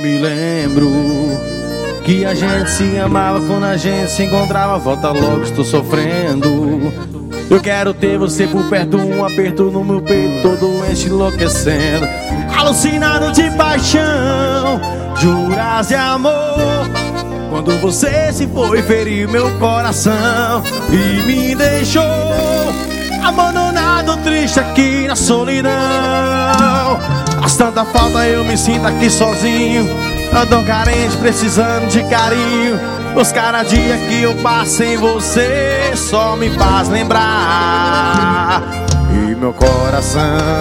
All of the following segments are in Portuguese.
me lembro que a gente se amava, quando a gente se encontrava, volta logo, estou sofrendo. Eu quero ter você por perto, um aperto no meu peito, todo enlouquecendo, alucinado de paixão, juras de amor. Quando você se foi, feriu meu coração e me deixou abandonado, triste aqui na solidão. Faz tanta falta, eu me sinto aqui sozinho, tão carente, precisando de carinho. Os cada dia que eu passo em você só me faz lembrar. E meu coração,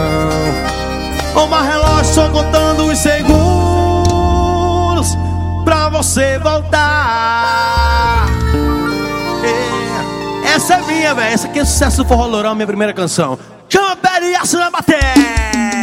uma relógio só contando os segundos pra você voltar. Essa é minha, velho. Essa aqui é o sucesso do Forró Lourão, minha primeira canção. Chama Pé e Aço na bateria.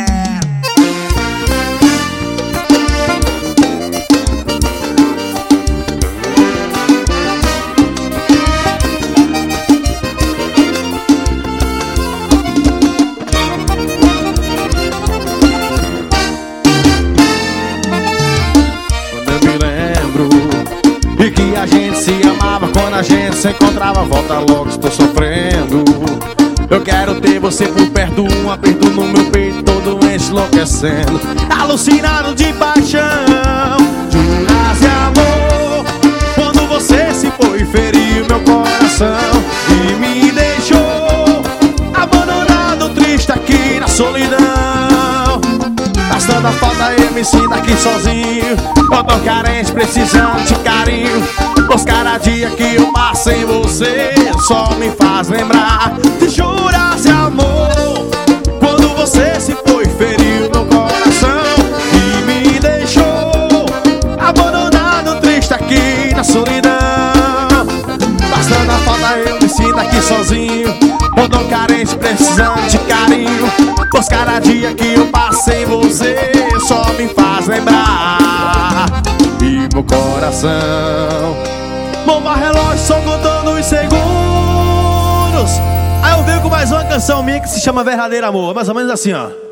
E que a gente se amava, quando a gente se encontrava, volta logo, estou sofrendo. Eu quero ter você por perto, um aperto no meu peito, todo enlouquecendo, alucinado de paixão, juras de amor. Quando você se foi, feriu meu coração e me deixou abandonado, triste aqui na solidão. Faz tanta falta, eu me sinto aqui sozinho, eu tô carente, precisando de carinho. Pois cada dia que eu passo em você só me faz lembrar de juras de amor. Quando você se foi, feriu meu coração e me deixou abandonado, triste aqui na solidão. Faz tanta falta, eu me sinto aqui sozinho, eu tô carente, precisando de carinho. Pois cada dia que eu passo em você só me faz lembrar. E meu coração, bomba relógio só contando os segundos. Aí eu venho com mais uma canção minha que se chama Verdadeiro Amor, mais ou menos assim, ó.